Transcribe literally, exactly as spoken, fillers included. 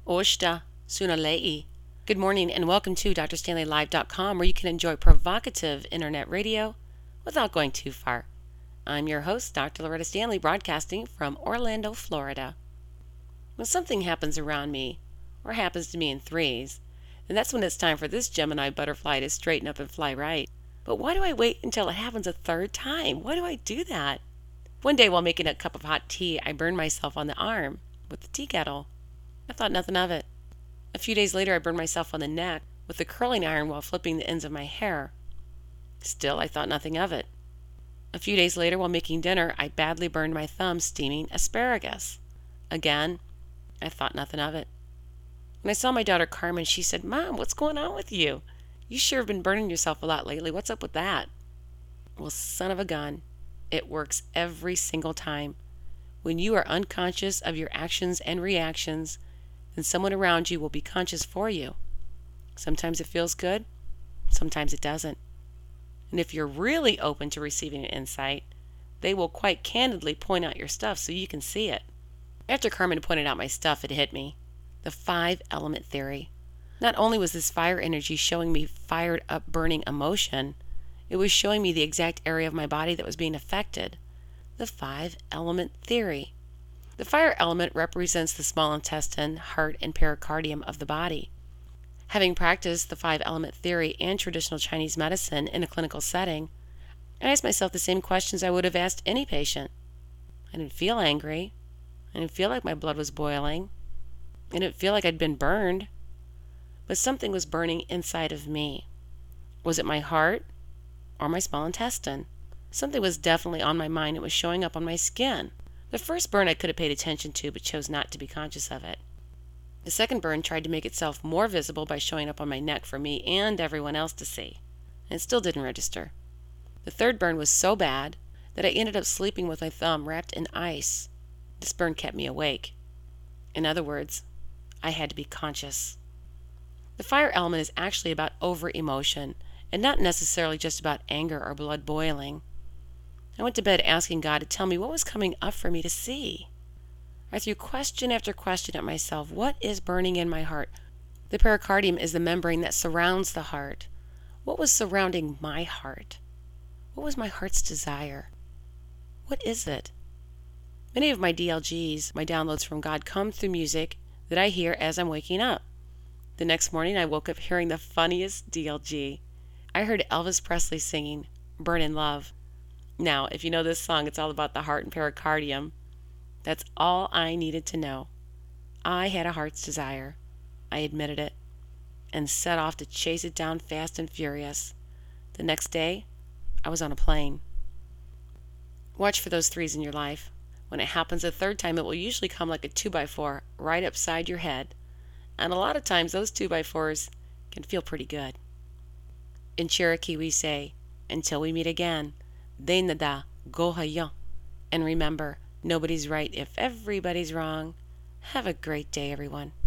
Oshta Sunalei. Good morning and welcome to D R Stanley Live dot com, where you can enjoy provocative internet radio without going too far. I'm your host, Doctor Loretta Stanley, broadcasting from Orlando, Florida. When something happens around me, or happens to me in threes, then that's when it's time for this Gemini butterfly to straighten up and fly right. But why do I wait until it happens a third time? Why do I do that? One day while making a cup of hot tea, I burned myself on the arm with the tea kettle. I thought nothing of it. A few days later, I burned myself on the neck with the curling iron while flipping the ends of my hair. Still, I thought nothing of it. A few days later, while making dinner, I badly burned my thumb steaming asparagus. Again, I thought nothing of it. When I saw my daughter Carmen, she said, "Mom, what's going on with you? You sure have been burning yourself a lot lately. What's up with that?" Well, son of a gun, it works every single time. When you are unconscious of your actions and reactions, then someone around you will be conscious for you. Sometimes it feels good, sometimes it doesn't. And if you're really open to receiving an insight, they will quite candidly point out your stuff so you can see it. After Carmen pointed out my stuff, it hit me. The five element theory. Not only was this fire energy showing me fired up burning emotion, it was showing me the exact area of my body that was being affected. The five element theory. The fire element represents the small intestine, heart, and pericardium of the body. Having practiced the five element theory and traditional Chinese medicine in a clinical setting, I asked myself the same questions I would have asked any patient. I didn't feel angry. I didn't feel like my blood was boiling. I didn't feel like I'd been burned. But something was burning inside of me. Was it my heart or my small intestine? Something was definitely on my mind. It was showing up on my skin. The first burn I could have paid attention to, but chose not to be conscious of it. The second burn tried to make itself more visible by showing up on my neck for me and everyone else to see, and it still didn't register. The third burn was so bad that I ended up sleeping with my thumb wrapped in ice. This burn kept me awake. In other words, I had to be conscious. The fire element is actually about over-emotion, and not necessarily just about anger or blood boiling. I went to bed asking God to tell me what was coming up for me to see. I threw question after question at myself. What is burning in my heart? The pericardium is the membrane that surrounds the heart. What was surrounding my heart? What was my heart's desire? What is it? Many of my D L Gs, my downloads from God, come through music that I hear as I'm waking up. The next morning I woke up hearing the funniest D L G. I heard Elvis Presley singing "Burn in Love." Now, if you know this song, it's all about the heart and pericardium. That's all I needed to know. I had a heart's desire. I admitted it and set off to chase it down fast and furious. The next day, I was on a plane. Watch for those threes in your life. When it happens a third time, it will usually come like a two by four right upside your head. And a lot of times, those two by fours can feel pretty good. In Cherokee, we say, "Until we meet again, Dainada Gohayan." And remember, nobody's right if everybody's wrong. Have a great day, everyone.